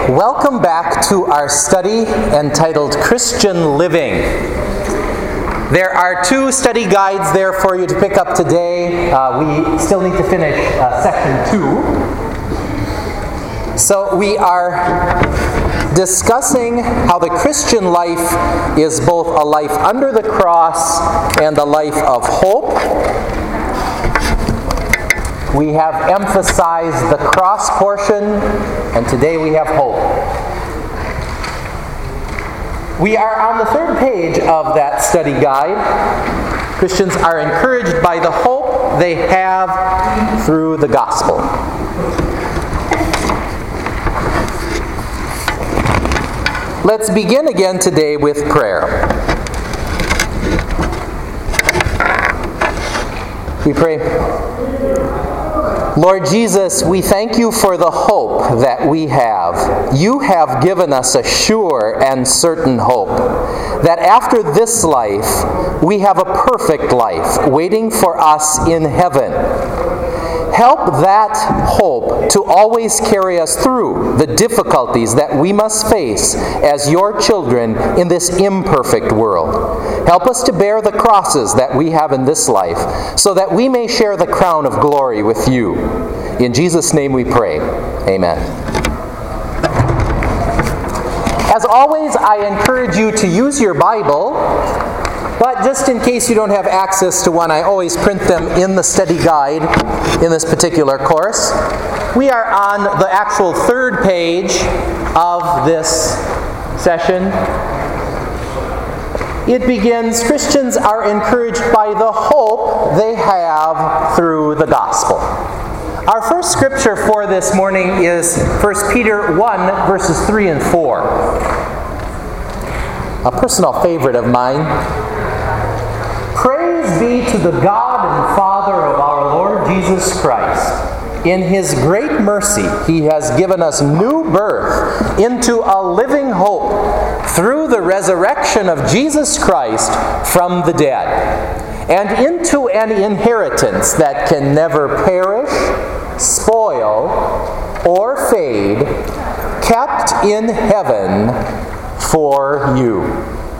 Welcome back to our study entitled Christian Living. There are two study guides there for you to pick up today. We still need to finish section 2. So we are discussing how the Christian life is both a life under the cross and a life of hope. We have emphasized the cross portion, and today we have hope. We are on the third page of that study guide. Christians are encouraged by the hope they have through the gospel. Let's begin again today with prayer. We pray. Lord Jesus, we thank you for the hope that we have. You have given us a sure and certain hope that after this life, we have a perfect life waiting for us in heaven. Help that hope to always carry us through the difficulties that we must face as your children in this imperfect world. Help us to bear the crosses that we have in this life so that we may share the crown of glory with you. In Jesus' name we pray. Amen. As always, I encourage you to use your Bible. But just in case you don't have access to one, I always print them in the study guide in this particular course. We are on the actual third page of this session. It begins, Christians are encouraged by the hope they have through the gospel. Our first scripture for this morning is 1 Peter 1, verses 3 and 4. A personal favorite of mine. Praise be to the God and Father of our Lord Jesus Christ. In His great mercy, He has given us new birth into a living hope through the resurrection of Jesus Christ from the dead, and into an inheritance that can never perish, spoil, or fade, kept in heaven for you.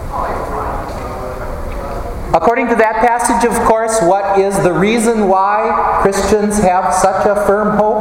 According to that passage, of course, what is the reason why Christians have such a firm hope?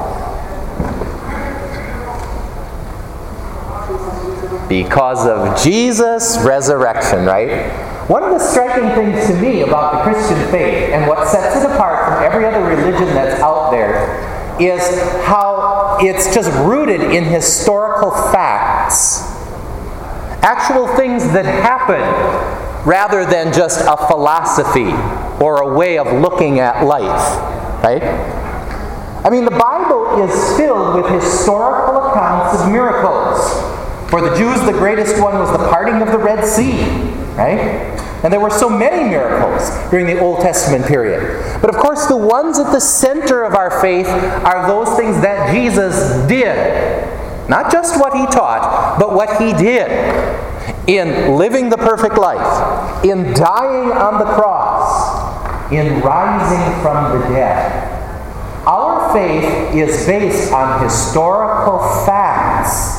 Because of Jesus' resurrection, right? One of the striking things to me about the Christian faith and what sets it apart from every other religion that's out there is how it's just rooted in historical facts. Actual things that happen rather than just a philosophy or a way of looking at life, right? I mean, the Bible is filled with historical accounts of miracles. For the Jews, the greatest one was the parting of the Red Sea, right? And there were so many miracles during the Old Testament period. But of course, the ones at the center of our faith are those things that Jesus did. Not just what He taught, but what He did. In living the perfect life, in dying on the cross, in rising from the dead. Our faith is based on historical facts.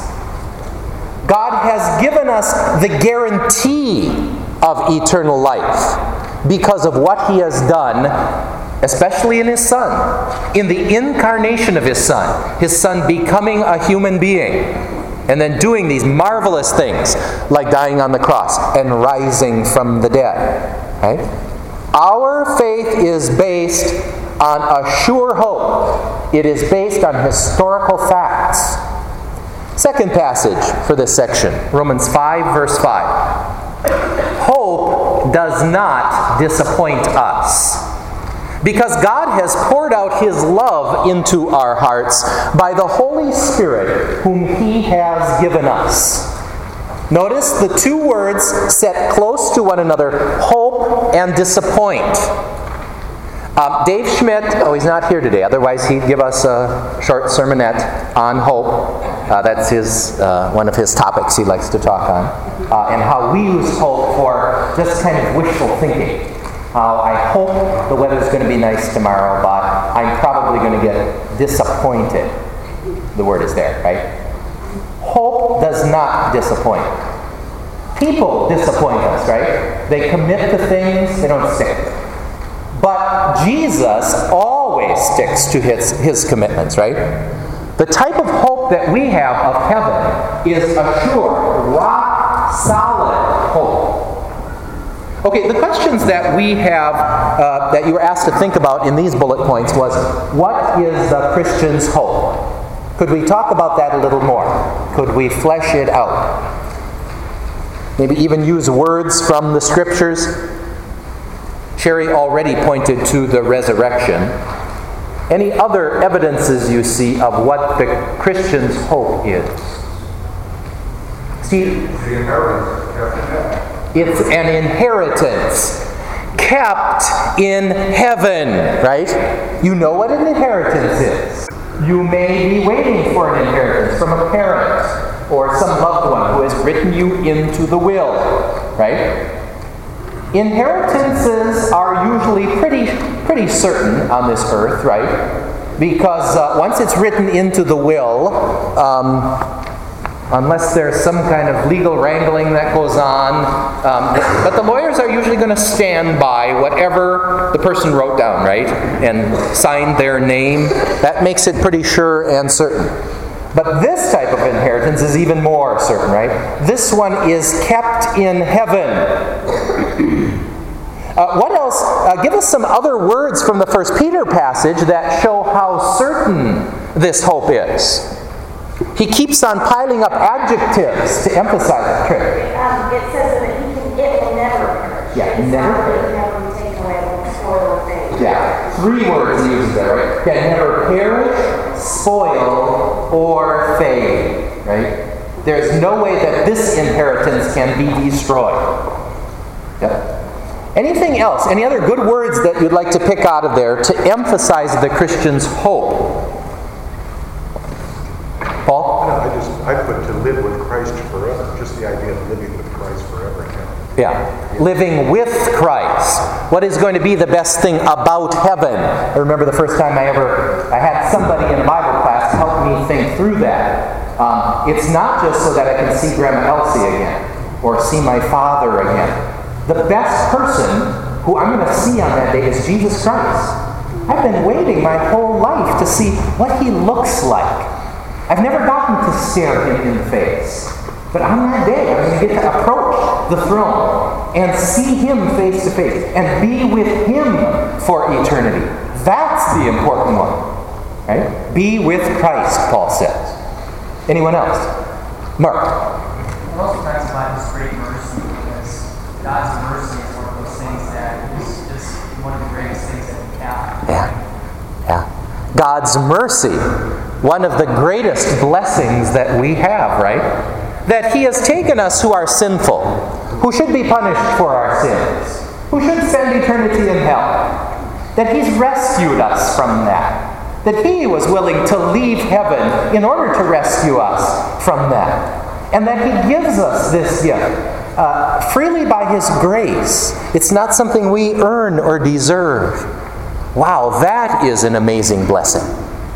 God has given us the guarantee of eternal life because of what He has done, especially in His Son, in the incarnation of His Son becoming a human being. And then doing these marvelous things, like dying on the cross and rising from the dead. Right? Our faith is based on a sure hope. It is based on historical facts. Second passage for this section, Romans 5, verse 5. Hope does not disappoint us, because God has poured out His love into our hearts by the Holy Spirit whom He has given us. Notice the two words set close to one another, hope and disappoint. Dave Schmidt, he's not here today, otherwise he'd give us a short sermonette on hope. That's one of his topics he likes to talk on. And how we use hope for just kind of wishful thinking. I hope the weather's going to be nice tomorrow, but I'm probably going to get disappointed. The word is there, right? hope does not disappoint. People disappoint us, right? They commit to things, they don't stick. But Jesus always sticks to his commitments, right? The type of hope that we have of heaven is a sure, rock solid hope. Okay, the questions that we have, that you were asked to think about in these bullet points was, what is the Christian's hope? Could we talk about that a little more? Could we flesh it out? Maybe even use words from the Scriptures? Sherry already pointed to the resurrection. Any other evidences you see of what the Christian's hope is? Steve? The inheritance. It's an inheritance kept in heaven, right? You know what an inheritance is. You may be waiting for an inheritance from a parent or some loved one who has written you into the will, right? Inheritances are usually pretty certain on this earth, right? Because once it's written into the will, unless there's some kind of legal wrangling that goes on. But the lawyers are usually going to stand by whatever the person wrote down, right? And signed their name. That makes it pretty sure and certain. But this type of inheritance is even more certain, right? This one is kept in heaven. What else? Give us some other words from the 1 Peter passage that show how certain this hope is. He keeps on piling up adjectives to emphasize it. It says that it will never perish. Yeah, it's never perish. Never be taken away, it won't spoil or fade. Yeah, 3 words he uses there, right? Can never perish, spoil, or fade, right? There's no way that this inheritance can be destroyed. Yep. Anything else? Any other good words that you'd like to pick out of there to emphasize the Christian's hope? Paul? I put to live with Christ forever. Just the idea of living with Christ forever. Yeah. Living with Christ. What is going to be the best thing about heaven? I remember the first time I had somebody in a Bible class help me think through that. It's not just so that I can see Grandma Elsie again or see my father again. The best person who I'm going to see on that day is Jesus Christ. I've been waiting my whole life to see what he looks like. I've never gotten to stare him in the face. But on that day, I'm going to get to approach the throne and see him face to face and be with him for eternity. That's the important one. Right? Be with Christ, Paul says. Anyone else? Mark. It also talks about his great mercy, because God's mercy is one of those things that is just one of the greatest things that we have. Yeah. God's mercy, one of the greatest blessings that we have, right? That he has taken us who are sinful, who should be punished for our sins, who should spend eternity in hell. That he's rescued us from that. That he was willing to leave heaven in order to rescue us from that. And that he gives us this gift freely by his grace. It's not something we earn or deserve. Wow, that is an amazing blessing.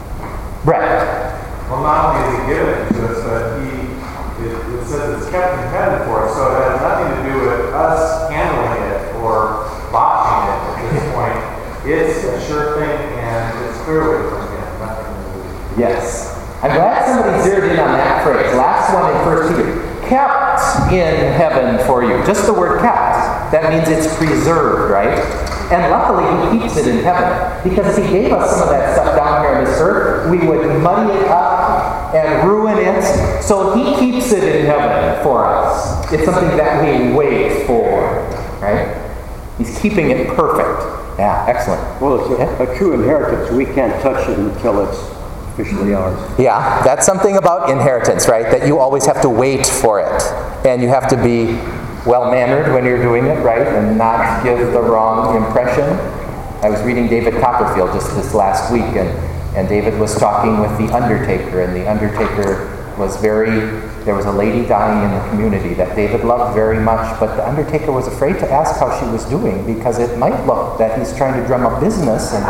Brett. Well, not only is he given to us, but it says it's kept in heaven for us, so it has nothing to do with us handling it or botching it at this point. It's a sure thing, and it's clearly from him. Nothing to do with it. Yes. I'm glad somebody zeroed in on that phrase. Last one in 1 Peter. Kept in heaven for you. Just the word kept. That means it's preserved, right? And luckily he keeps it in heaven. Because if he gave us some of that stuff down here on this earth, we would muddy it up and ruin it. So he keeps it in heaven for us. It's something that we wait for, right? He's keeping it perfect. Yeah, excellent. Well, it's a true inheritance. We can't touch it until it's officially ours. Yeah, that's something about inheritance, right? That you always have to wait for it. And you have to be well-mannered when you're doing it, right? And not give the wrong impression. I was reading David Copperfield just this last week, and David was talking with the undertaker, and the undertaker was very there was a lady dying in the community that David loved very much, but the undertaker was afraid to ask how she was doing because it might look that he's trying to drum up business, and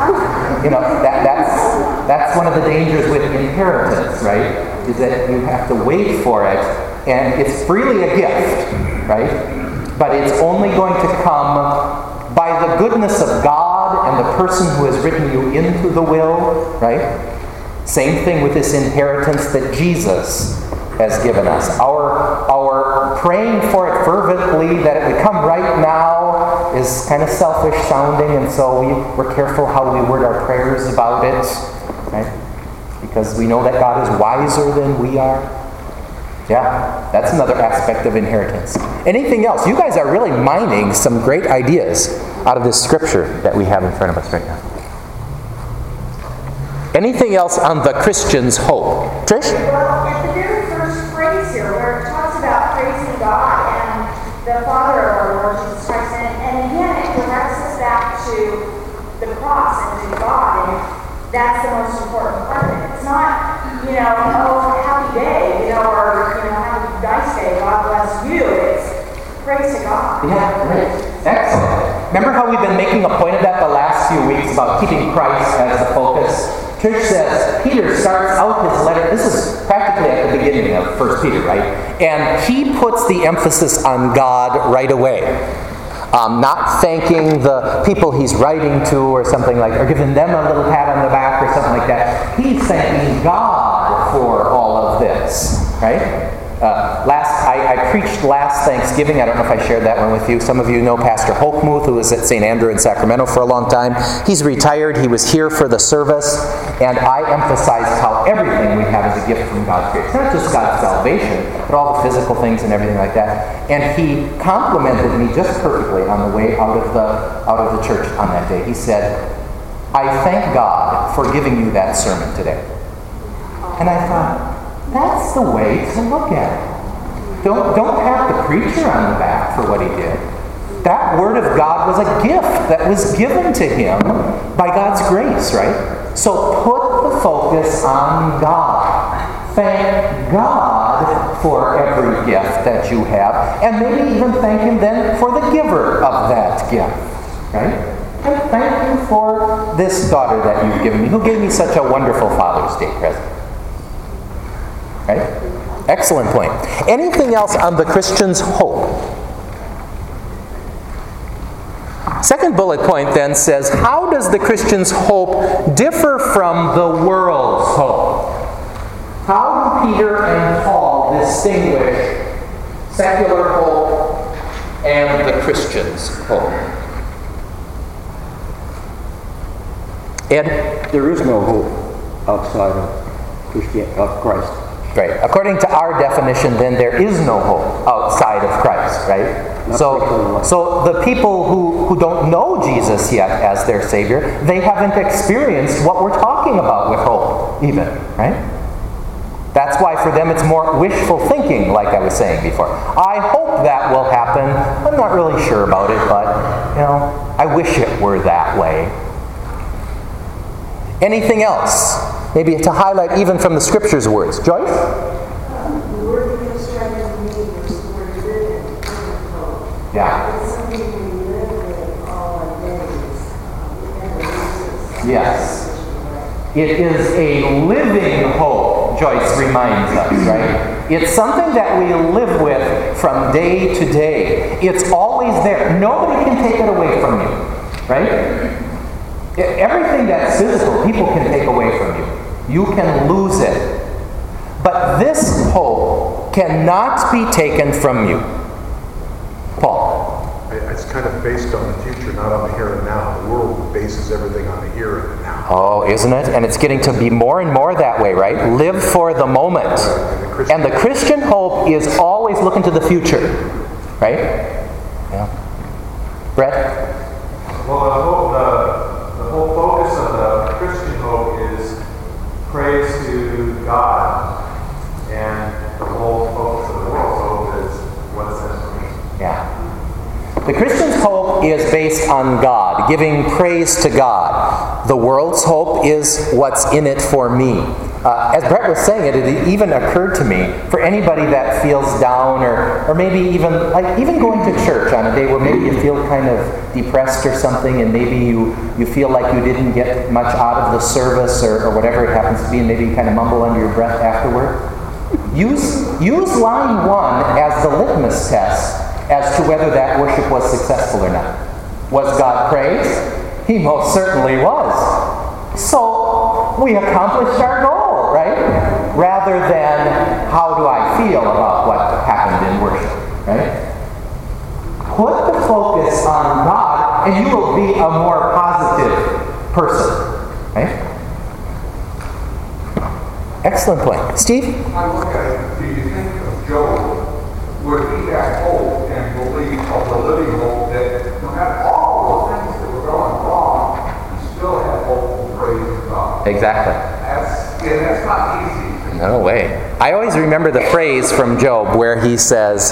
that's one of the dangers with inheritance, right? Is that you have to wait for it, and it's freely a gift, right? But it's only going to come by the goodness of God and the person who has written you into the will, right? Same thing with this inheritance that Jesus has given us. Our praying for it fervently, that it would come right now, is kind of selfish sounding, and so we're careful how we word our prayers about it, right? Because we know that God is wiser than we are. Yeah, that's another aspect of inheritance. Anything else? You guys are really mining some great ideas out of this scripture that we have in front of us right now. Anything else on the Christian's hope? Trish? Well, at the very first phrase here, where it talks about praising God and the Father of our Lord Jesus Christ, and again, it directs us back to the cross and to God, and that's the most important part of it. It's not, oh, happy day, or, happy dice day, God bless you. It's praise to God. Yeah, great. Excellent. Remember how we've been making a point of that the last few weeks about keeping Christ as the focus? Trish says, Peter starts out his letter, this is practically at the beginning of 1 Peter, right? And he puts the emphasis on God right away. Not thanking the people he's writing to or something like that, or giving them a little pat on the back or something like that. He's thanking God for all of this, right? I preached last Thanksgiving. I don't know if I shared that one with you. Some of you know Pastor Holkmuth, who was at St. Andrew in Sacramento for a long time. He's retired. He was here for the service, and I emphasized how everything we have is a gift from God's grace. Not just God's salvation, but all the physical things and everything like that. And he complimented me just perfectly on the way out of the church on that day. He said, "I thank God for giving you that sermon today." And I thought, that's the way to look at it. Don't pat the preacher on the back for what he did. That word of God was a gift that was given to him by God's grace, right? So put the focus on God. Thank God for every gift that you have, and maybe even thank him then for the giver of that gift, right? And thank you for this daughter that you've given me, who gave me such a wonderful Father's Day present. Right? Excellent point. Anything else on the Christian's hope? Second bullet point then says, how does the Christian's hope differ from the world's hope? How do Peter and Paul distinguish secular hope and the Christian's hope? Ed? There is no hope outside of Christ. Right. According to our definition, then, there is no hope outside of Christ, right? So the people who don't know Jesus yet as their Savior, they haven't experienced what we're talking about with hope, even, right? That's why for them it's more wishful thinking, like I was saying before. I hope that will happen. I'm not really sure about it, but, I wish it were that way. Anything else? Maybe to highlight even from the Scripture's words. Joyce? The word that comes right to me is the word live in. Yeah. It's something we live with all our days. Yes. It is a living hope, Joyce reminds us, right? It's something that we live with from day to day. It's always there. Nobody can take it away from you, right? Everything that's physical, people can take away from you. You can lose it. But this hope cannot be taken from you. Paul? It's kind of based on the future, not on the here and now. The world bases everything on the here and the now. Oh, isn't it? And it's getting to be more and more that way, right? Live for the moment. And the Christian hope is always looking to the future, right? Yeah. Brett? Well, the whole focus of the Christian hope is praise to God, and the whole focus of the world's hope is what's in it for me. Yeah. The Christian's hope is based on God, giving praise to God. The world's hope is what's in it for me. As Brett was saying it even occurred to me, for anybody that feels down or maybe even going to church on a day where maybe you feel kind of depressed or something, and maybe you feel like you didn't get much out of the service or whatever it happens to be, and maybe you kind of mumble under your breath afterward. Use line 1 as the litmus test as to whether that worship was successful or not. Was God praised? He most certainly was. So we accomplished our goal, right? Rather than how do I feel about what happened in worship, right? Put the focus on God and you will be a more positive person, right? Excellent point. Steve? I look at it, do you think of Job? Would he have hope and believe of the living hope that no matter all the things that were going wrong, he still had hope and praise to God? Exactly. That's not easy. No way. I always remember the phrase from Job where he says,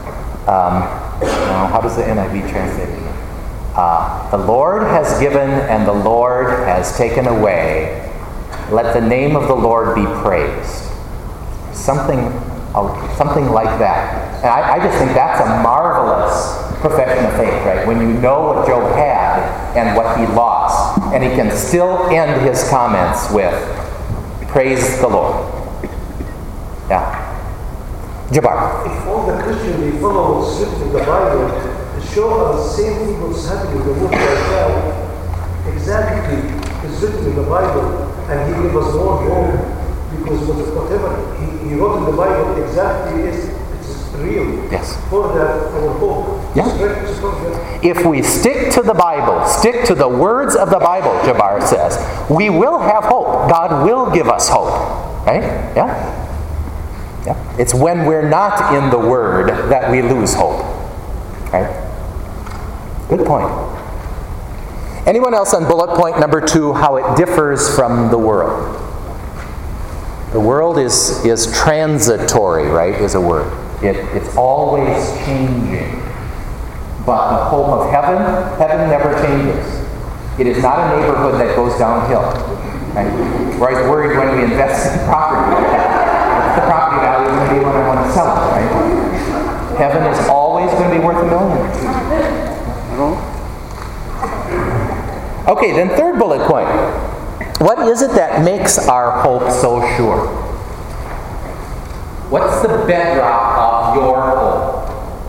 how does the NIV translate it? The Lord has given and the Lord has taken away. Let the name of the Lord be praised. Something like that. And I just think that's a marvelous profession of faith, right? When you know what Job had and what he lost, and he can still end his comments with, praise the Lord. Yeah. Jabbar. If all the Christians they follow strictly the Bible, the show us same thing was happening in the world right now. Exactly is written in the Bible, and he gave us more hope because whatever he wrote in the Bible exactly it's real. Yes. For that, our hope. Yeah. If we stick to the Bible, stick to the words of the Bible, Jabbar says, we will have hope. God will give us hope. Right? Yeah? Yeah. It's when we're not in the Word that we lose hope. Right? Good point. Anyone else on bullet point number 2, how it differs from the world? The world is transitory, right, is a word. It's always changing. But the hope of heaven never changes. It is not a neighborhood that goes downhill. Right? We're always worried when we invest in property. What's the property value going to be when I want to sell it, right? Heaven is always going to be worth $1 million. Okay, then third bullet point. What is it that makes our hope so sure? What's the bedrock of your hope?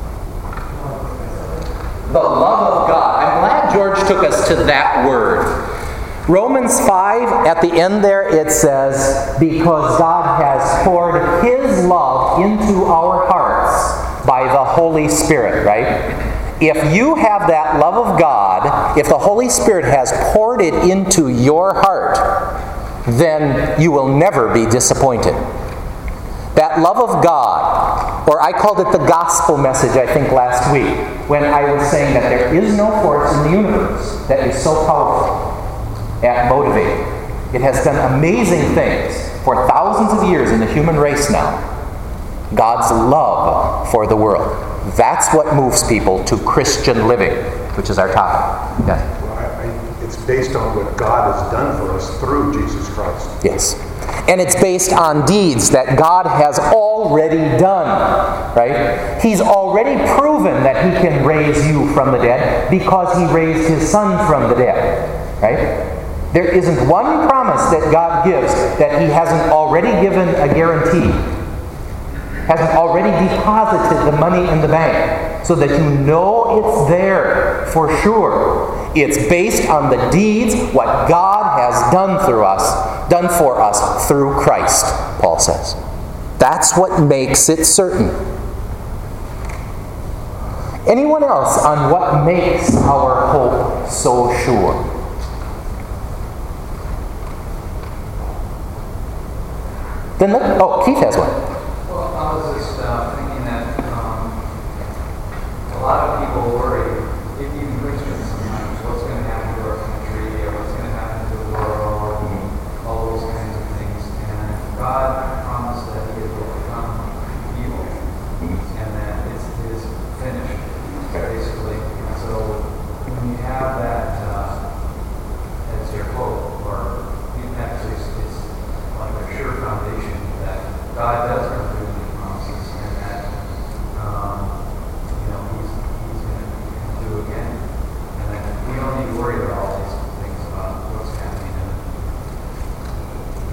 The love of God. I'm glad George took us to that word. Romans 5, at the end there, it says, because God has poured His love into our hearts by the Holy Spirit, right? If you have that love of God, if the Holy Spirit has poured it into your heart, then you will never be disappointed. That love of God, or I called it the gospel message, I think, last week, when I was saying that there is no force in the universe that is so powerful at motivating. It has done amazing things for thousands of years in the human race now. God's love for the world. That's what moves people to Christian living, which is our topic. Yes? Well, it's based on what God has done for us through Jesus Christ. Yes. And it's based on deeds that God has already done, right? He's already proven that He can raise you from the dead because He raised His Son from the dead, right? There isn't one promise that God gives that He hasn't already given a guarantee, hasn't already deposited the money in the bank, so that you know it's there for sure. It's based on the deeds, what God has done for us through Christ, Paul says. That's what makes it certain. Anyone else on what makes our hope so sure? Then Keith has one. Well, I was just thinking that a lot of people worry, even Christians sometimes, what's going to happen to our country, or what's going to happen to the world, and all those kinds of things. And God promised that He has overcome evil, and that it is finished, basically. And so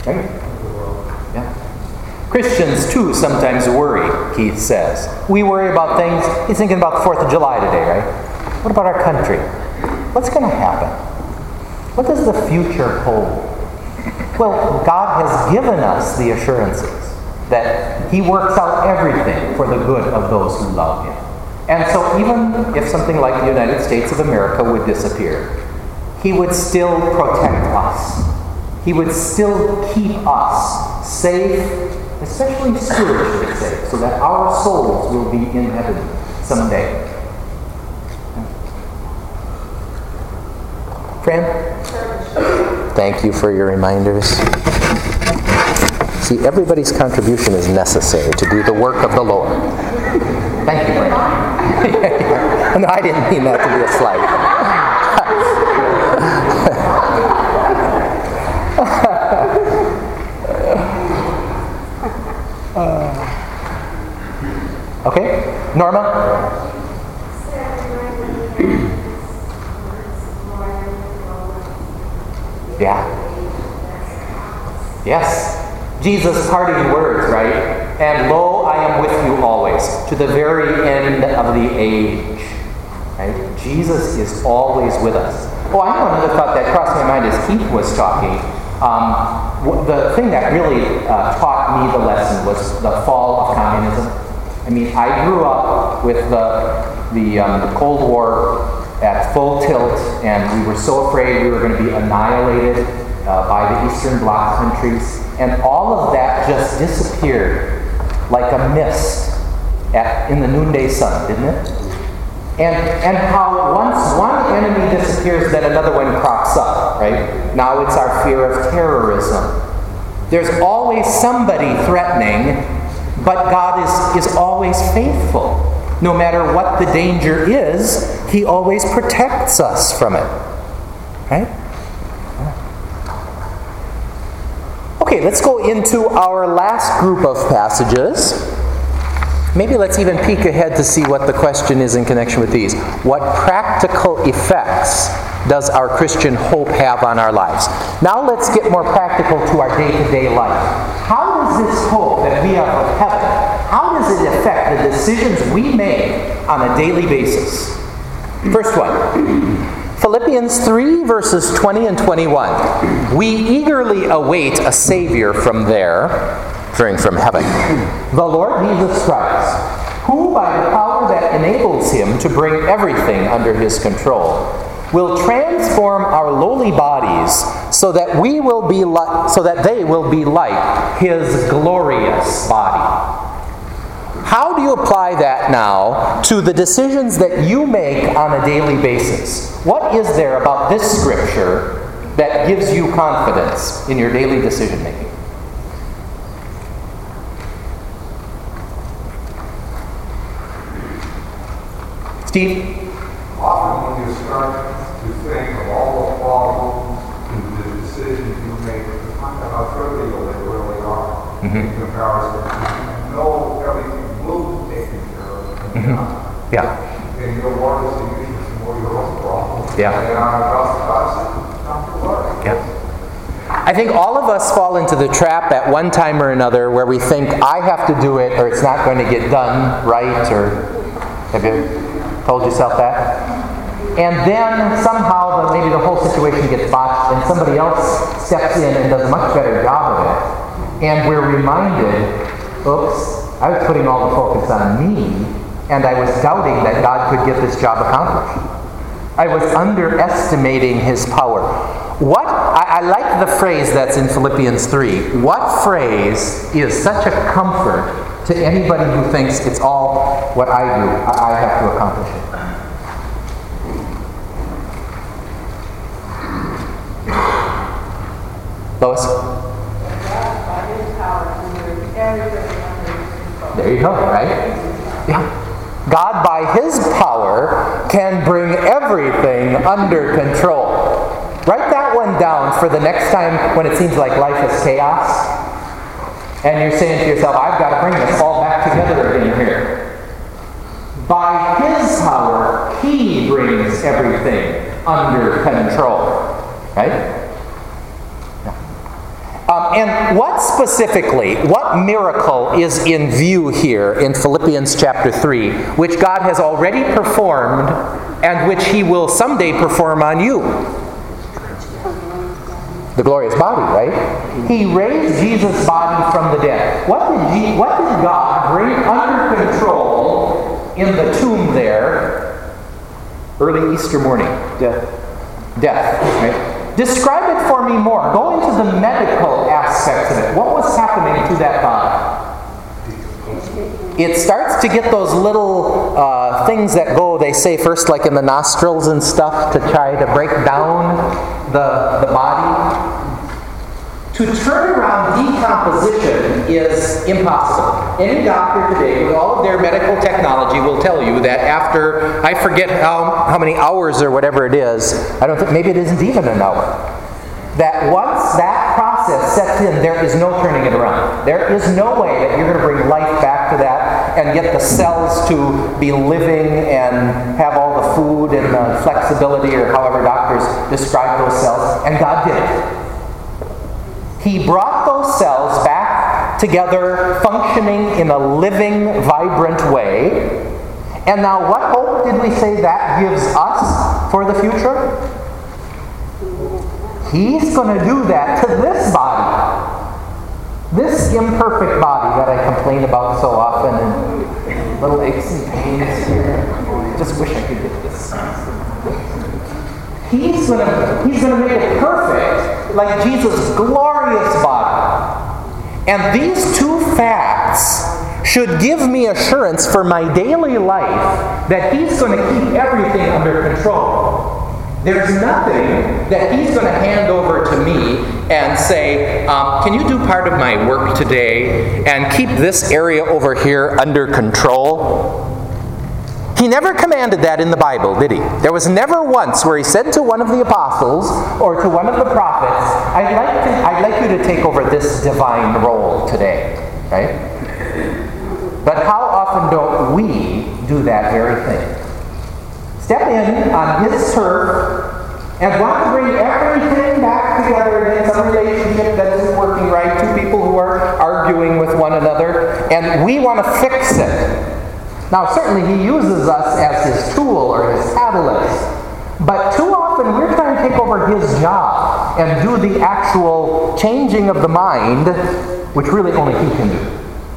Right? Yeah. Christians, too, sometimes worry, Keith says. We worry about things. He's thinking about the 4th of July today, right? What about our country? What's going to happen? What does the future hold? Well, God has given us the assurances that He works out everything for the good of those who love Him. And so even if something like the United States of America would disappear, He would still protect us. He would still keep us safe, especially spiritually safe, so that our souls will be in heaven someday. Fran? Thank you for your reminders. See, everybody's contribution is necessary to do the work of the Lord. Thank you, Fran. No, I didn't mean that to be a slight. Okay, Norma? Yeah. Yes. Jesus' parting words, right? And lo, I am with you always, to the very end of the age. Right? Jesus is always with us. Oh, I know another thought that crossed my mind as Keith was talking. The thing that really taught me the lesson was the fall of communism. I mean, I grew up with the Cold War at full tilt, and we were so afraid we were going to be annihilated by the Eastern Bloc countries. And all of that just disappeared like a mist in the noonday sun, didn't it? And how once one enemy disappears, then another one crops up, right? Now it's our fear of terrorism. There's always somebody threatening, but God is always faithful. No matter what the danger is, He always protects us from it. Right? Okay, let's go into our last group of passages. Maybe let's even peek ahead to see what the question is in connection with these. What practical effects does our Christian hope have on our lives? Now let's get more practical to our day-to-day life. How does this hope that we have of heaven, how does it affect the decisions we make on a daily basis? First one, Philippians 3, verses 20 and 21. We eagerly await a Savior from heaven, the Lord Jesus Christ, who by the power that enables Him to bring everything under His control, will transform our lowly bodies so that they will be like His glorious body. How do you apply that now to the decisions that you make on a daily basis? What is there about this scripture that gives you confidence in your daily decision making? Steve? Often when you start to think of all the problems and the decisions you make, you find out how trivial they really are in comparison. You know everything will be taken care of. Yeah. And you'll want to see more of your own problems. Yeah. And God's not to worry. Yeah. I think all of us fall into the trap at one time or another where we think, I have to do it or it's not going to get done right, or have you told yourself that? And then somehow maybe the whole situation gets botched and somebody else steps in and does a much better job of it. And we're reminded, oops, I was putting all the focus on me and I was doubting that God could get this job accomplished. I was underestimating His power. I like the phrase that's in Philippians 3. What phrase is such a comfort to anybody who thinks it's all what I do, I have to accomplish it? Lois? There you go, right? Yeah. God, by His power, can bring everything under control. Write that one down for the next time when it seems like life is chaos. And you're saying to yourself, I've got to bring this all back together again here. By His power, He brings everything under control. Right? Yeah. And what specifically, what miracle is in view here in Philippians chapter 3, which God has already performed and which He will someday perform on you? The glorious body, right? He raised Jesus' body from the dead. What did God bring under control in the tomb there early Easter morning? Death, right? Describe it for me more. Go into the medical aspects of it. What was happening to that body? It starts to get those little things that go, they say first like in the nostrils and stuff to try to break down the body. To turn around decomposition is impossible. Any doctor today, with all of their medical technology, will tell you that after, I forget how many hours or whatever it is, I don't think, maybe it isn't even an hour, that once that process sets in, there is no turning it around. There is no way that you're going to bring life back to that and get the cells to be living and have all the food and the flexibility, or however doctors describe those cells, and God did it. He brought those cells back together, functioning in a living, vibrant way. And now what hope did we say that gives us for the future? He's going to do that to this body. This imperfect body that I complain about so often, and little aches and pains here. I just wish I could get this. He's going to make it perfect, like Jesus' glorious body. And these two facts should give me assurance for my daily life that He's going to keep everything under control. There's nothing that He's going to hand over to me and say, can you do part of my work today and keep this area over here under control? He never commanded that in the Bible, did He? There was never once where He said to one of the apostles or to one of the prophets, I'd like you to take over this divine role today. Right? But how often don't we do that very thing? Step in on His turf and want to bring everything back together again, some relationship that isn't working right, two people who are arguing with one another, and we want to fix it. Now, certainly He uses us as His tool or His catalyst, but too often we're trying to take over His job and do the actual changing of the mind, which really only He can do.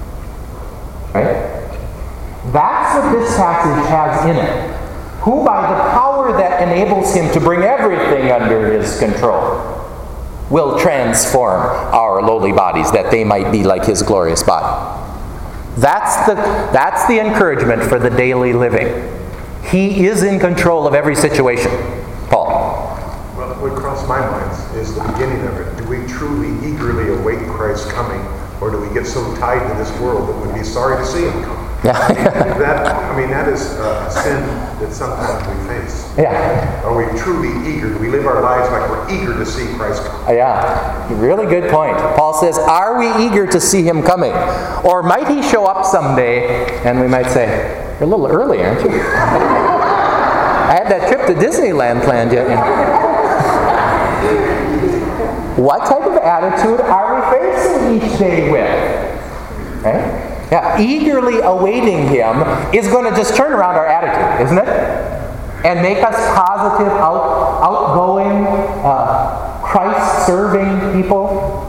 Right? That's what this passage has in it. Who, by the power that enables Him to bring everything under His control, will transform our lowly bodies that they might be like His glorious body. That's the encouragement for the daily living. He is in control of every situation. Paul? Well, what crossed my mind is the beginning of it. Do we truly eagerly await Christ's coming, or do we get so tied to this world that we'd be sorry to see Him come? That is a sin that sometimes we face. Yeah. Are we truly eager? Do we live our lives like we're eager to see Christ come? Yeah, really good point. Paul says, are we eager to see Him coming? Or might He show up someday and we might say, you're a little early, aren't you? I had that trip to Disneyland planned yet. What type of attitude are we facing each day with? Right? Yeah, eagerly awaiting Him is going to just turn around our attitude, isn't it? And make us positive, outgoing, Christ-serving people.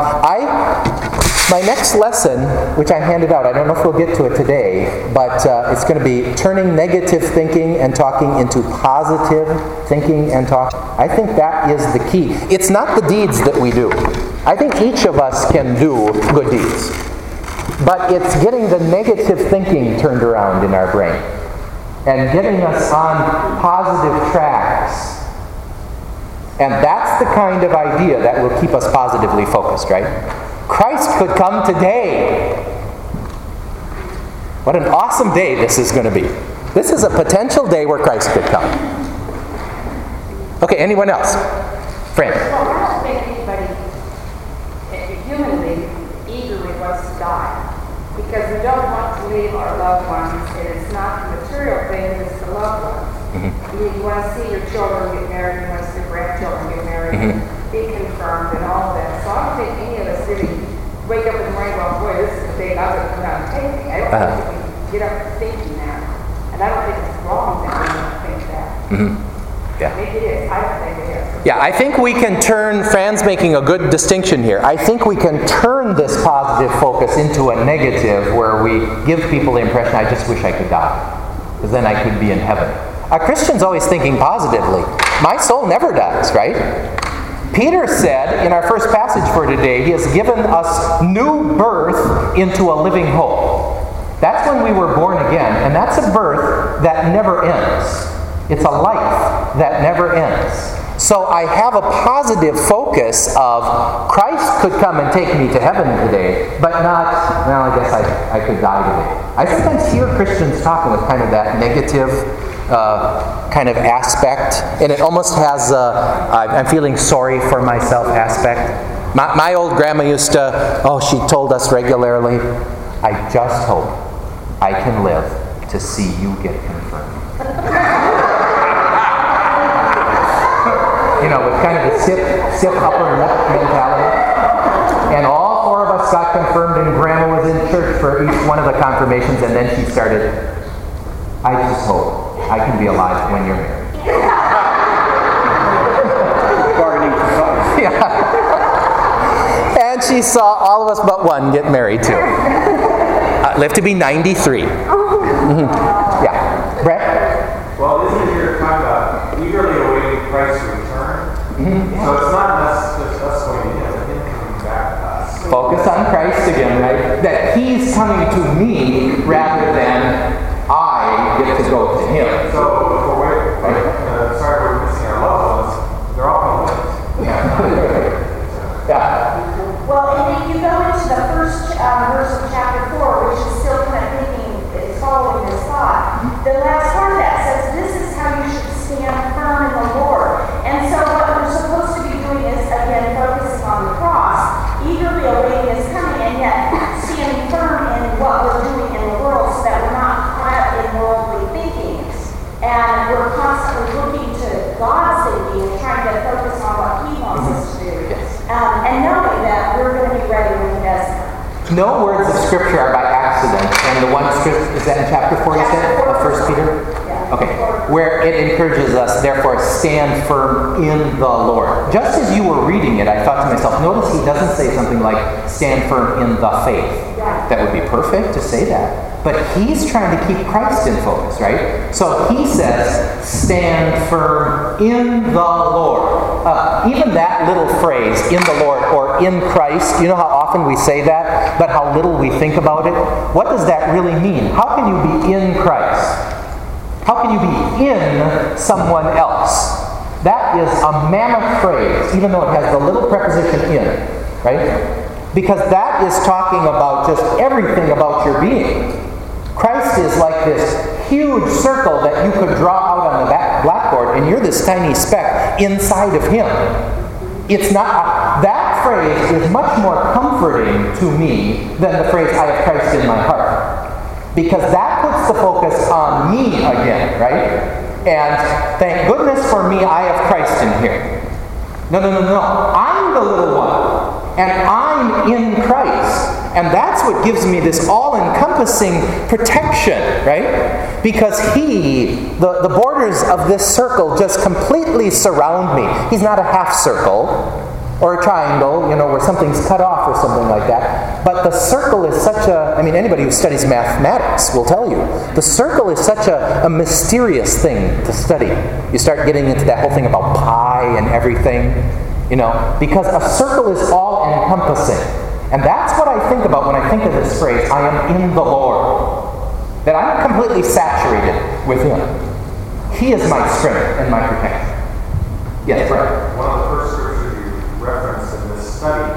My next lesson, which I handed out, I don't know if we'll get to it today, but it's going to be turning negative thinking and talking into positive thinking and talking. I think that is the key. It's not the deeds that we do. I think each of us can do good deeds. But it's getting the negative thinking turned around in our brain and getting us on positive tracks. And that's the kind of idea that will keep us positively focused, right? Christ could come today. What an awesome day this is going to be. This is a potential day where Christ could come. Okay, anyone else? Friend. Well, I don't think anybody, humanly, eagerly wants to die. Because we don't want to leave our loved ones, and it's not the material thing, it's the loved ones. You want to see your children get married, you want to see your grandchildren get married, be confirmed, and all of that. So I don't think any wake up in the morning going, boy, this is the day God's going to come down and take me. I don't think we can get up thinking that. And I don't think it's wrong that we don't think that. Mm-hmm. Yeah. Maybe it is. I don't think it is. Yeah, I think we can turn, Fran's making a good distinction here. I think we can turn this positive focus into a negative where we give people the impression, I just wish I could die, because then I could be in heaven. A Christian's always thinking positively. My soul never dies, right? Peter said in our first passage for today, he has given us new birth into a living hope. That's when we were born again, and that's a birth that never ends. It's a life that never ends. So I have a positive focus of Christ could come and take me to heaven today, but not, well, I guess I could die today. I sometimes hear Christians talking with kind of that negative kind of aspect, and it almost has I'm feeling sorry for myself aspect. My old grandma used to, she told us regularly, I just hope I can live to see you get confirmed. With kind of a sip upper lip mentality. And all four of us got confirmed, and Grandma was in church for each one of the confirmations, and then she started, I just hope I can be alive when you're married. Bargaining for fun. Yeah. And she saw all of us but one get married too. Lived to be 93. Mm-hmm. Yeah. Brett? Well, isn't your time about eagerly awaiting Christ's return? Mm-hmm. So it's not just us going to him, but him coming back to us. Focus on Christ again, right? That he's coming to me rather than I get to go to him. So if we're we're missing our loved ones, they're all going to Yeah. Well, and if you go into the first verse of chapter 4, which is still kind of following this thought, the last part of that says, this is how you should stand firm in the Lord. And so what we're supposed to be doing is, again, focusing on the cross, eagerly awaiting his coming, and yet standing firm in what we're doing in the world so that we're not caught up in worldly thinking. And we're constantly looking to God's thinking and trying to focus on what he wants us to do. And knowing that we're going to be ready when he does come. No words of Scripture are by accident. And the one scripture, is that in chapter 4 you said? Of 1 Peter? Yeah. Okay. Where it encourages us, therefore, stand firm in the Lord. Just as you were reading it, I thought to myself, notice he doesn't say something like, stand firm in the faith. That would be perfect to say that. But he's trying to keep Christ in focus, right? So he says, stand firm in the Lord. Even that little phrase, in the Lord or in Christ, you know how often we say that, but how little we think about it? What does that really mean? How can you be in Christ? How can you be in someone else? That is a mammoth phrase, even though it has the little preposition in, right? Because that is talking about just everything about your being. Christ is like this huge circle that you could draw out on the blackboard, and you're this tiny speck inside of him. It's not, that phrase is much more comforting to me than the phrase, I have Christ in my heart. Because that puts the focus on me again, right? And thank goodness for me, I have Christ in here. No. I'm the little one. And I'm in Christ. And that's what gives me this all-encompassing protection, right? Because the borders of this circle just completely surround me. He's not a half circle or a triangle, where something's cut off or something like that. But the circle is such anybody who studies mathematics will tell you, the circle is such a mysterious thing to study. You start getting into that whole thing about pi and everything, because a circle is all-encompassing. And that's what I think about when I think of this phrase, I am in the Lord. That I'm completely saturated with him. He is my strength and my protection. Yes, right. One of the first scriptures you referenced in this study,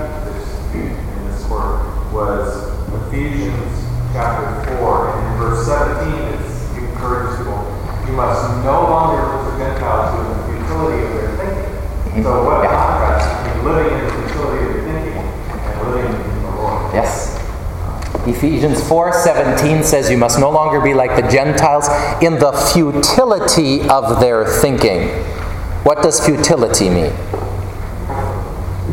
in this work, was Ephesians chapter 4. And in verse 17, it encourages people, you must no longer look to Gentiles with the futility of their thinking. So what a contrast between living in the futility of your thinking and living in the Lord. Yes. Ephesians 4:17 says you must no longer be like the Gentiles in the futility of their thinking. What does futility mean?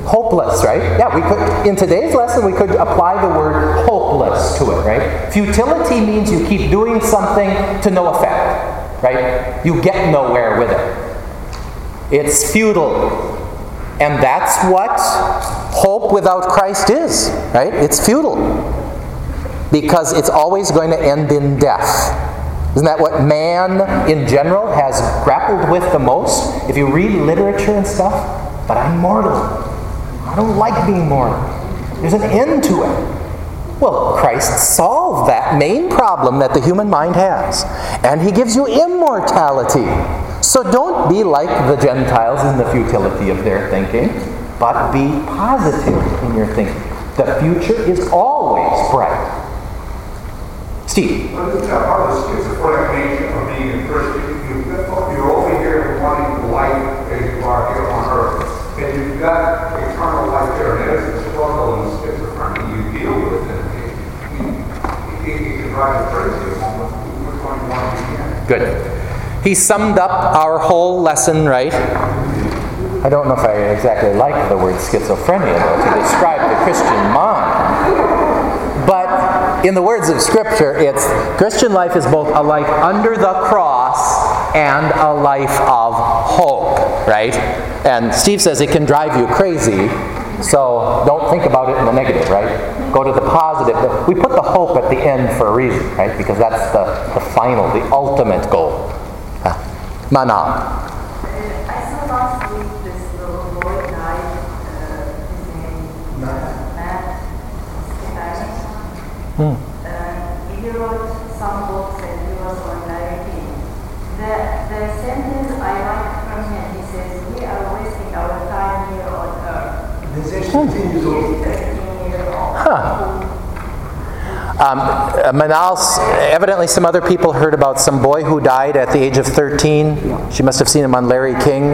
Hopeless, right? Yeah, we could, in today's lesson, we could apply the word hopeless to it, right? Futility means you keep doing something to no effect, right? You get nowhere with it. It's futile. And that's what hope without Christ is, right? It's futile. Because it's always going to end in death. Isn't that what man in general has grappled with the most? If you read literature and stuff, but I'm mortal. I don't like being mortal. There's an end to it. Well, Christ solved that main problem that the human mind has. And He gives you immortality. So don't be like the Gentiles in the futility of their thinking, but be positive in your thinking. The future is always bright. Steve? Part of the schizophrenic nature of being a Christian, you're over here wanting life as you are here on earth. And you've got eternal life there. And there's a struggle and schizophrenia you deal with. And it can drive you crazy a moment. Which one you want to be in? Good. He summed up our whole lesson, right? I don't know if I exactly like the word schizophrenia, though, to describe the Christian mind. But in the words of Scripture, it's Christian life is both a life under the cross and a life of hope, right? And Steve says it can drive you crazy, so don't think about it in the negative, right? Go to the positive. We put the hope at the end for a reason, right? Because that's the final, the ultimate goal. Mana. I saw last week this little boy died. His name Matt Stefani. He wrote some books and he was on Larry King. The sentence I like from him, he says, "We are wasting our time here on earth." This is 15 years old. He's 13 years old. Huh. Manal, evidently some other people heard about some boy who died at the age of 13. She must have seen him on Larry King.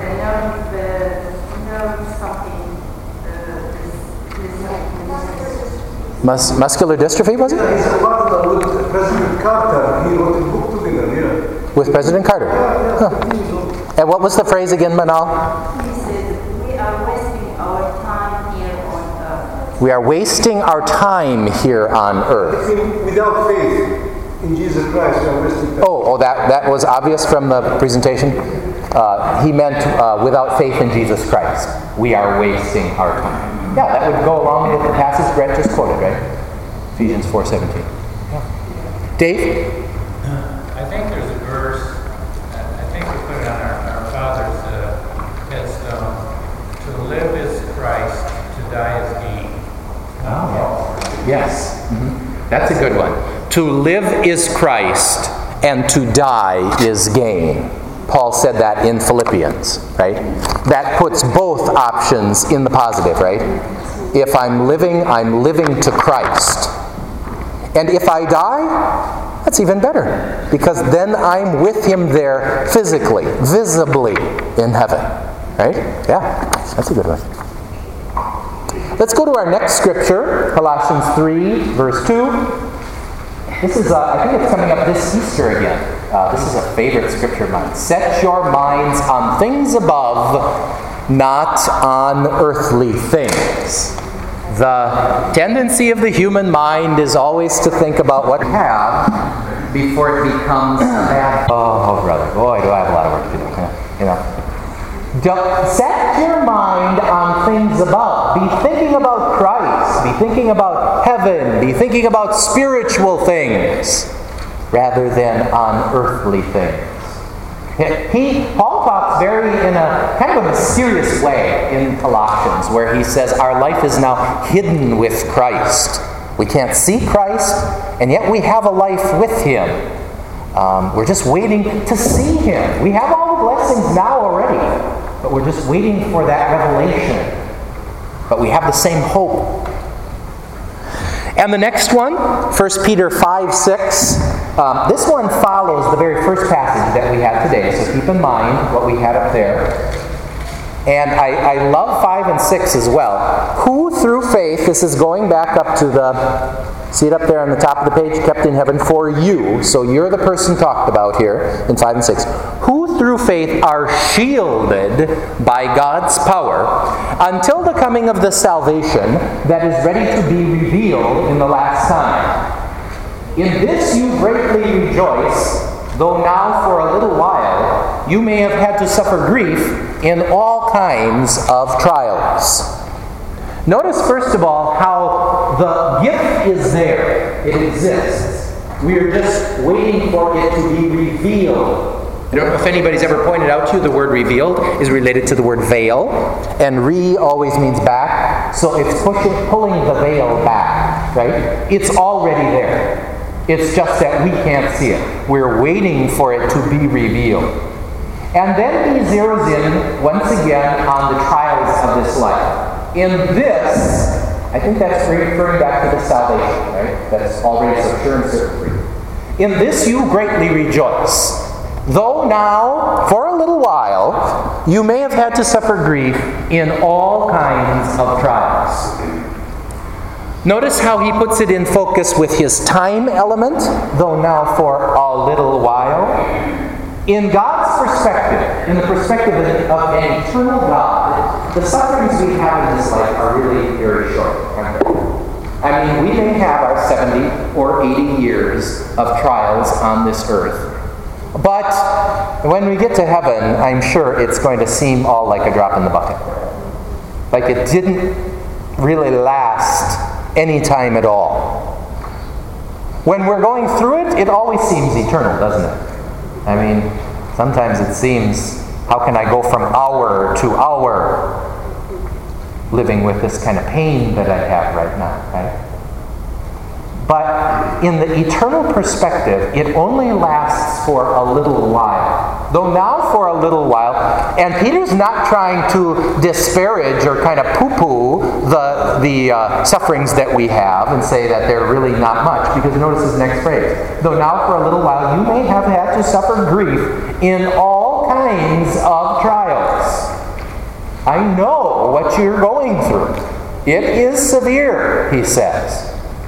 Muscular dystrophy, was it? Yeah, he's a partner with President Carter. He wrote a book together, yeah. With President Carter? Yeah, Huh. And what was the phrase again, Manal? He says, "We are wasting our time here on earth." We are wasting our time here on earth. Without faith in Jesus Christ, we are wasting time. Oh, that was obvious from the presentation? He meant without faith in Jesus Christ. We are wasting our time. Yeah, that would go along with the passage Brett just quoted, right? Ephesians 4:17. Yeah. Dave? I think there's a verse, I think we put it on our Father's headstone. To live is Christ, to die is gain. Oh, yes. Mm-hmm. That's a good one. To live is Christ, and to die is gain. Paul said that in Philippians, right? That puts both options in the positive, right? If I'm living to Christ. And if I die, that's even better. Because then I'm with Him there physically, visibly in heaven. Right? Yeah, that's a good one. Let's go to our next scripture, Colossians 3, verse 2. This is, I think it's coming up this Easter again. This is a favorite scripture of mine. Set your minds on things above, not on earthly things. The tendency of the human mind is always to think about what we have before it becomes bad. Oh, brother, boy, do I have a lot of work to do. You know. Don't set your mind on things above. Be thinking about Christ. Be thinking about heaven. Be thinking about spiritual things rather than on earthly things. Paul talks very in a kind of a mysterious way in Colossians, where he says our life is now hidden with Christ. We can't see Christ, and yet we have a life with Him. We're just waiting to see Him. We have all the blessings now already, but we're just waiting for that revelation. But we have the same hope. And the next one, 1 Peter 5:6. This one follows the very first passage that we had today, so keep in mind what we had up there. And I love 5 and 6 as well. Who through faith, this is going back up to the, see it up there on the top of the page, kept in heaven for you. So you're the person talked about here in 5 and 6. Who through faith are shielded by God's power until the coming of the salvation that is ready to be revealed in the last time. In this you greatly rejoice, though now for a little while you may have had to suffer grief in all kinds of trials. Notice first of all how the gift is there. It exists. We are just waiting for it to be revealed. I don't know if anybody's ever pointed out to you the word revealed is related to the word veil, and always means back, so it's pulling the veil back, right? It's already there. It's just that we can't see it. We're waiting for it to be revealed. And then he zeroes in once again on the trials of this life. In this, I think that's referring back to the salvation, right? That's already so sure and certain for you. In this you greatly rejoice. Though now, for a little while, you may have had to suffer grief in all kinds of trials. Notice how he puts it in focus with his time element, though now for a little while. In God's perspective, in the perspective of an eternal God, the sufferings we have in this life are really very short, aren't they? I mean, we may have our 70 or 80 years of trials on this earth. But when we get to heaven, I'm sure it's going to seem all like a drop in the bucket. Like it didn't really last any time at all. When we're going through it, it always seems eternal, doesn't it? I mean, sometimes it seems, how can I go from hour to hour living with this kind of pain that I have right now, right? But in the eternal perspective, it only lasts for a little while. Though now for a little while, and Peter's not trying to disparage or kind of poo-poo the sufferings that we have and say that they're really not much, because notice his next phrase. Though now for a little while you may have had to suffer grief in all kinds of trials. I know what you're going through. It is severe, he says.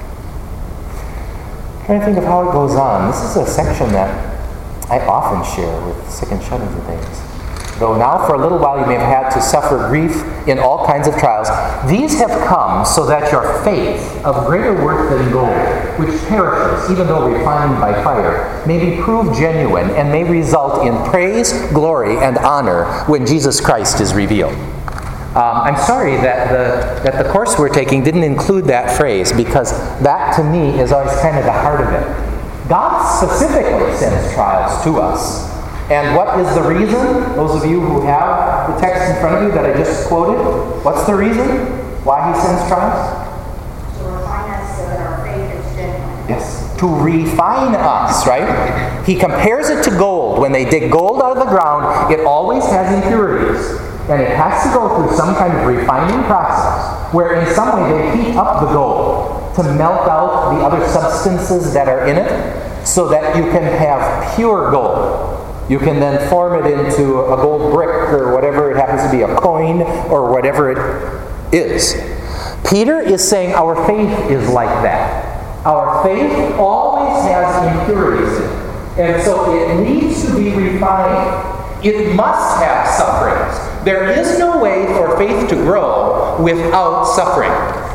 I'm trying to think of how it goes on. This is a section that I often share with sick and shut-ins and things. Though now for a little while you may have had to suffer grief in all kinds of trials, these have come so that your faith, of greater worth than gold, which perishes, even though refined by fire, may be proved genuine and may result in praise, glory, and honor when Jesus Christ is revealed. I'm sorry that the course we're taking didn't include that phrase, because that to me is always kind of the heart of it. God specifically sends trials to us. And what is the reason? Those of you who have the text in front of you that I just quoted, what's the reason why he sends trials? To refine us so that our faith is genuine. Yes, to refine us, right? He compares it to gold. When they dig gold out of the ground, it always has impurities. And it has to go through some kind of refining process where in some way they heat up the gold to melt out the other substances that are in it so that you can have pure gold. You can then form it into a gold brick or whatever it happens to be, a coin or whatever it is. Peter is saying our faith is like that. Our faith always has impurities in it. And so it needs to be refined. It must have sufferings. There is no way for faith to grow without suffering.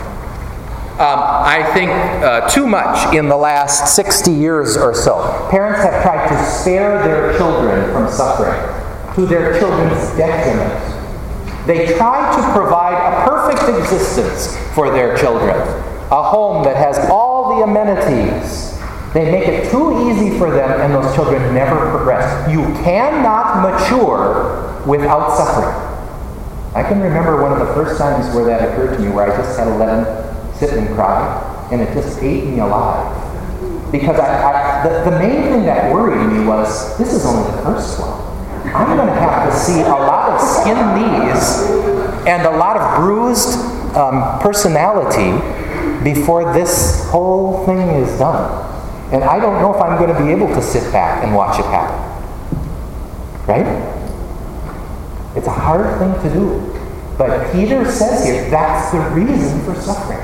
I think too much in the last 60 years or so, parents have tried to spare their children from suffering to their children's detriment. They try to provide a perfect existence for their children, a home that has all the amenities. They make it too easy for them, and those children never progress. You cannot mature without suffering. I can remember one of the first times where that occurred to me, where I just had to let him sit and cry, and it just ate me alive. Because the main thing that worried me was, this is only the first one. I'm going to have to see a lot of skinned knees and a lot of bruised personality before this whole thing is done. And I don't know if I'm going to be able to sit back and watch it happen. Right? It's a hard thing to do. But Peter says here, that's the reason for suffering.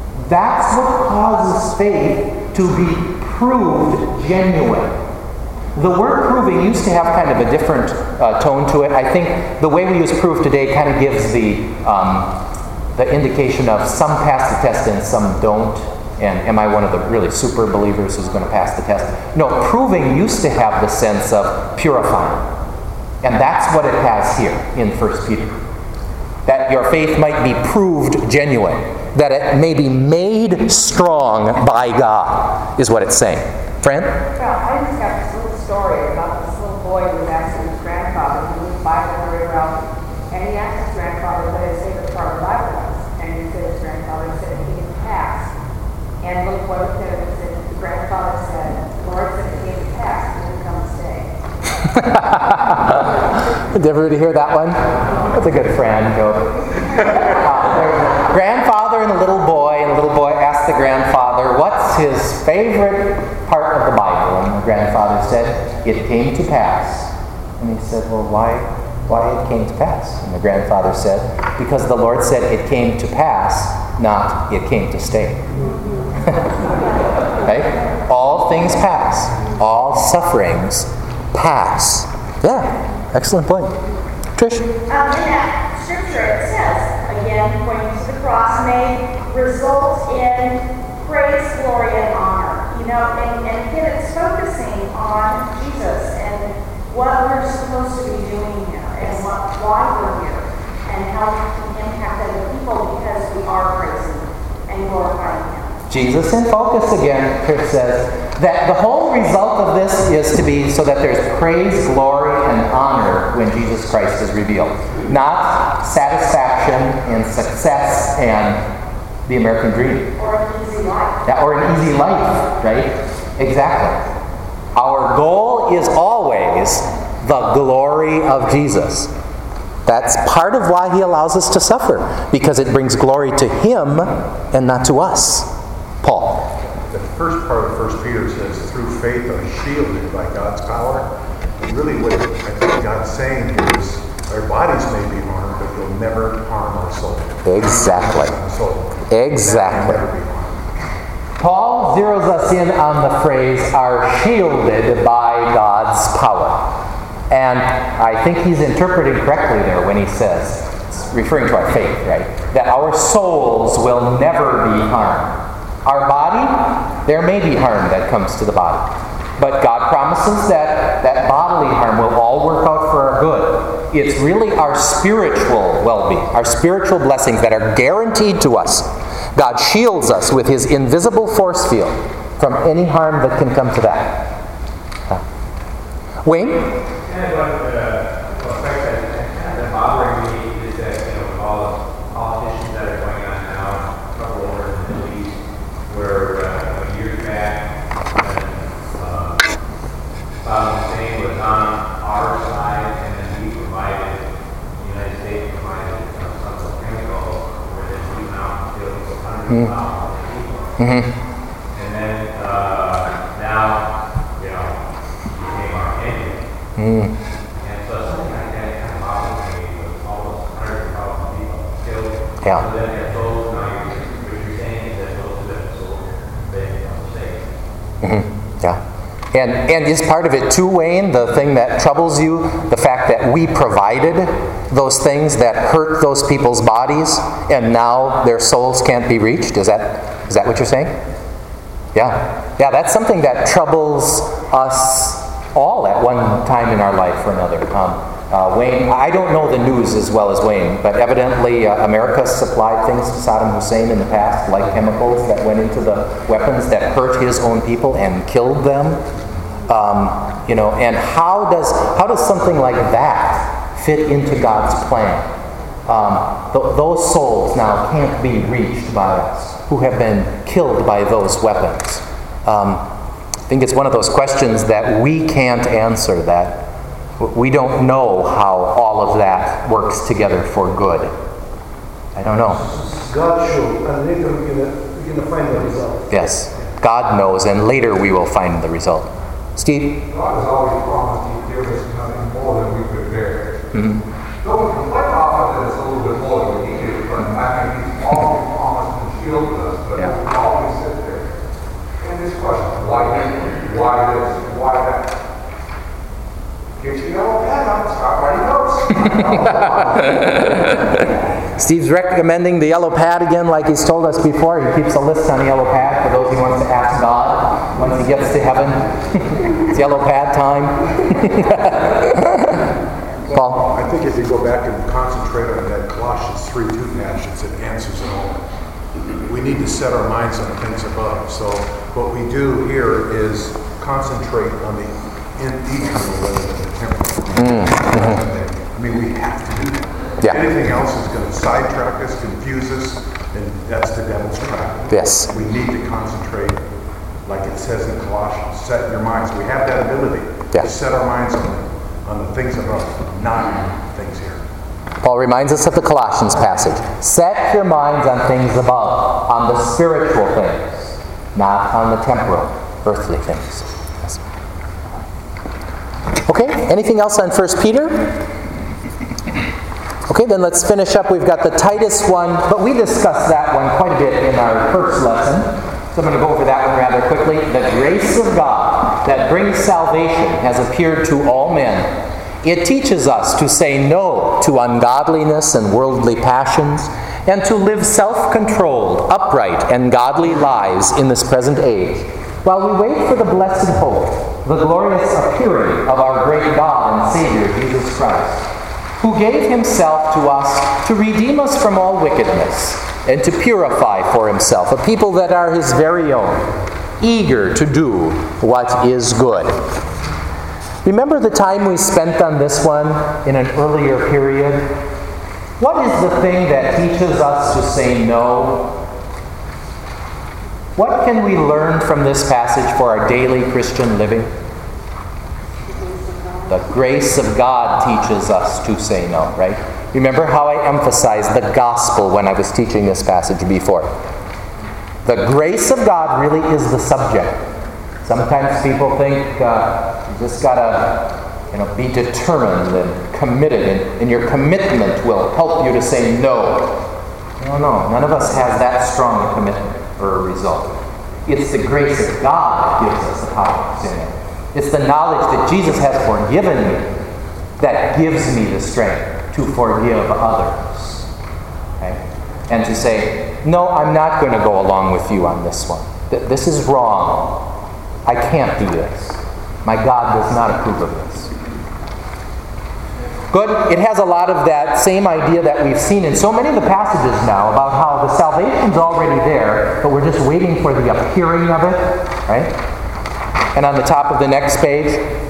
That's what causes faith to be proved genuine. The word proving used to have kind of a different tone to it. I think the way we use prove today kind of gives the indication of some pass the test and some don't. And am I one of the really super believers who's going to pass the test? No, proving used to have the sense of purifying. And that's what it has here in 1 Peter. That your faith might be proved genuine. That it may be made strong by God, is what it's saying. Friend? Well, I just got this little story about this little boy who was asking his grandfather, who was Bible very well, and he asked his grandfather what his favorite part of the Bible was. And he said his grandfather said it came to pass. And the little boy looked at him and said, the grandfather said, the Lord said it came to pass, and it come to stay. Did everybody hear that one? That's a good friend joke. Grandfather and the little boy asked the grandfather, what's his favorite part of the Bible? And the grandfather said, it came to pass. And he said, well, why it came to pass? And the grandfather said, because the Lord said it came to pass, not it came to stay. Right? All things pass. All sufferings pass. Yeah, excellent point. Trish? In that scripture it says, again, pointing to the cross, may result in praise, glory, and honor. You know, and again, it's focusing on Jesus and what we're supposed to be doing here and why we're here and how we can impact other people because we are praising and glorifying Him. Jesus in focus again, Chris says, that the whole result of this is to be so that there's praise, glory, and honor when Jesus Christ is revealed. Not satisfaction and success and the American dream. Or an easy life. Yeah, or an easy life, right? Exactly. Our goal is always the glory of Jesus. That's part of why He allows us to suffer, because it brings glory to Him and not to us. Paul. The first part of 1 Peter says, through faith are shielded by God's power. And really what I think God's saying here is, our bodies may be harmed, but you'll never harm our soul. Exactly. Exactly. Paul zeroes us in on the phrase, are shielded by God's power. And I think he's interpreting correctly there when he says, it's referring to our faith, right? That our souls will never be harmed. Our body, there may be harm that comes to the body. But God promises that bodily harm will all work out for our good. It's really our spiritual well-being, our spiritual blessings that are guaranteed to us. God shields us with His invisible force field from any harm that can come to that. Wayne? Kind of what has been bothering me is that, all the politicians that are going on now, a couple over in the Middle East, where years back, Saddam Hussein was on our side, and then the United States provided some chemical where they came out and killed hundreds of thousands of people. And then now, became our enemy. And so something like that kind of bothers me with almost 100,000 people killed. Yeah. So then they're told, now what you're saying is that those are so they become safe. Yeah. And is part of it too, Wayne, the thing that troubles you, the fact that we provided those things that hurt those people's bodies, and now their souls can't be reached? Is that what you're saying? Yeah. Yeah, that's something that troubles us all at one time in our life or another. Wayne, I don't know the news as well as Wayne, but evidently America supplied things to Saddam Hussein in the past, like chemicals that went into the weapons that hurt his own people and killed them. And how does something like that fit into God's plan? Those souls now can't be reached by us who have been killed by those weapons. I think it's one of those questions that we can't answer, that we don't know how all of that works together for good. I don't know. God showed, and later we're going to find the result. Yes, God knows, and later we will find the result. Steve? God has always promised to give us nothing more than we could bear. Though we can play off that it's a little bit more than we needed, but I think He's always promised and shielded us, but we always sit there. And this question, why this, why that? Steve's recommending the yellow pad again, like he's told us before. He keeps a list on the yellow pad for those he wants to ask God once he gets to heaven. It's yellow pad time. Paul? I think if you go back and concentrate on that Colossians 3:2 passage, it answers it all. We need to set our minds on things above. So what we do here is concentrate on the eternal rather than the temporal. I mean, we have to do that. Yeah. Anything else is going to sidetrack us, confuse us, and that's the devil's trap. Yes. We need to concentrate, like it says in Colossians, set your minds. We have that ability to set our minds on the things above, not things here. Paul reminds us of the Colossians passage. Set your minds on things above, on the spiritual things, not on the temporal, earthly things. Yes. Okay, anything else on 1 Peter? Okay, then let's finish up. We've got the Titus one, but we discussed that one quite a bit in our first lesson. So I'm going to go over that one rather quickly. The grace of God that brings salvation has appeared to all men. It teaches us to say no to ungodliness and worldly passions, and to live self-controlled, upright, and godly lives in this present age, while we wait for the blessed hope, the glorious appearing of our great God and Savior, Jesus Christ, who gave himself to us to redeem us from all wickedness, and to purify for himself a people that are his very own, eager to do what is good. Remember the time we spent on this one in an earlier period? What is the thing that teaches us to say no? What can we learn from this passage for our daily Christian living? The grace of God teaches us to say no, right? Remember how I emphasized the gospel when I was teaching this passage before. The grace of God really is the subject. Sometimes people think you just got to be determined and committed, and your commitment will help you to say no. No, none of us has that strong a commitment or a result. It's the grace of God that gives us the power to say no. It's the knowledge that Jesus has forgiven me that gives me the strength to forgive others. Okay? And to say, no, I'm not going to go along with you on this one. This is wrong. I can't do this. My God does not approve of this. Good. It has a lot of that same idea that we've seen in so many of the passages now about how the salvation's already there, but we're just waiting for the appearing of it, right? And on the top of the next page,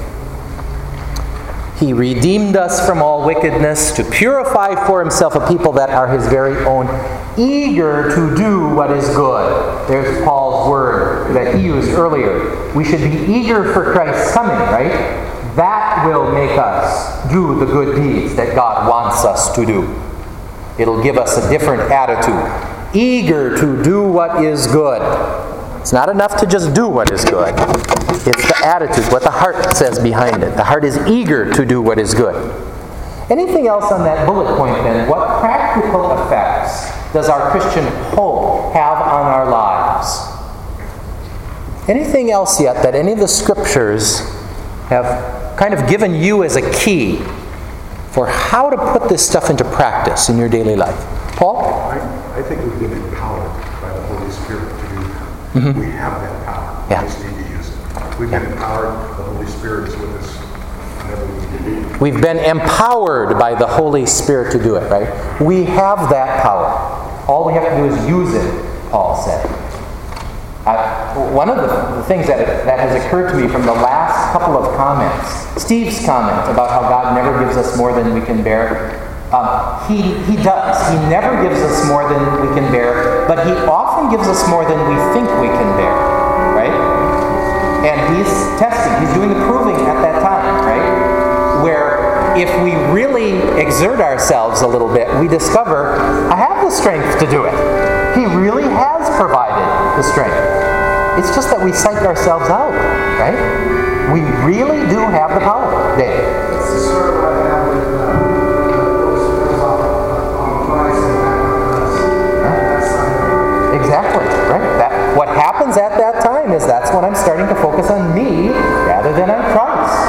he redeemed us from all wickedness to purify for himself a people that are his very own, eager to do what is good. There's Paul's word that he used earlier. We should be eager for Christ's coming, right? That will make us do the good deeds that God wants us to do. It'll give us a different attitude. Eager to do what is good. It's not enough to just do what is good. It's the attitude, what the heart says behind it. The heart is eager to do what is good. Anything else on that bullet point then? What practical effects does our Christian hope have on our lives? Anything else yet that any of the scriptures have kind of given you as a key for how to put this stuff into practice in your daily life? Paul? I think we've been empowered by the Holy Spirit to do that. Mm-hmm. We have that power. Yeah. We just need to use it. We've been empowered. The Holy Spirit is with us whenever we need to do it. We've been empowered by the Holy Spirit to do it, right? We have that power. All we have to do is use it, Paul said. One of the things that has occurred to me from the last couple of comments, Steve's comment about how God never gives us more than we can bear, he does. He never gives us more than we can bear, but he often gives us more than we think we can bear, right? And he's testing, he's doing the proving at that time, right? Where if we really exert ourselves a little bit, we discover, I have the strength to do it. He really has provided the strength. It's just that we psych ourselves out, right? We really do have the power. Dave. It's the sort of what I have with those on Christ and back on us. Exactly, right? What happens at that time is that's when I'm starting to focus on me rather than on Christ.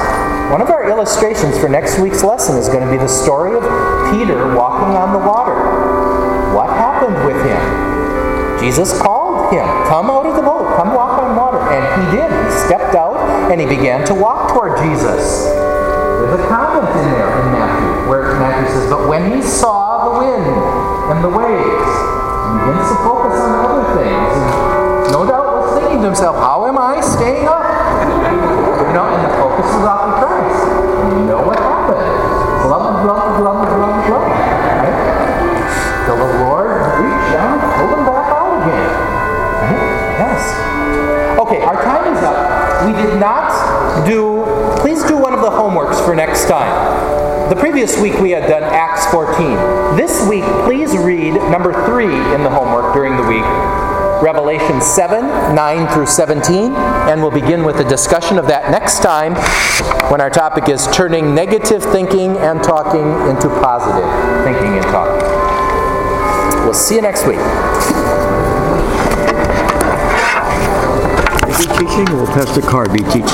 One of our illustrations for next week's lesson is going to be the story of Peter walking on the water. What happened with him? Jesus called him, come out of the boat, come walk on water. And he did. He stepped out and he began to walk toward Jesus. There's a comment in there in Matthew, where Matthew says, but when he saw the wind and the waves, he begins to focus on other things. And no doubt was thinking to himself, how am I staying up? And the focus is off of Christ. And you know what happened. Glub, glub, glub, glub, glub. Right? Till the Lord reached down and pulled him back out again. Right? Yes. Okay, our time is up. We did not please do one of the homeworks for next time. The previous week we had done Acts 14. This week, please read number 3 in the homework during the week. Revelation 7, 9 through 17, and we'll begin with a discussion of that next time when our topic is turning negative thinking and talking into positive thinking and talking. We'll see you next week. Are you teaching or will Pastor Carr be teaching?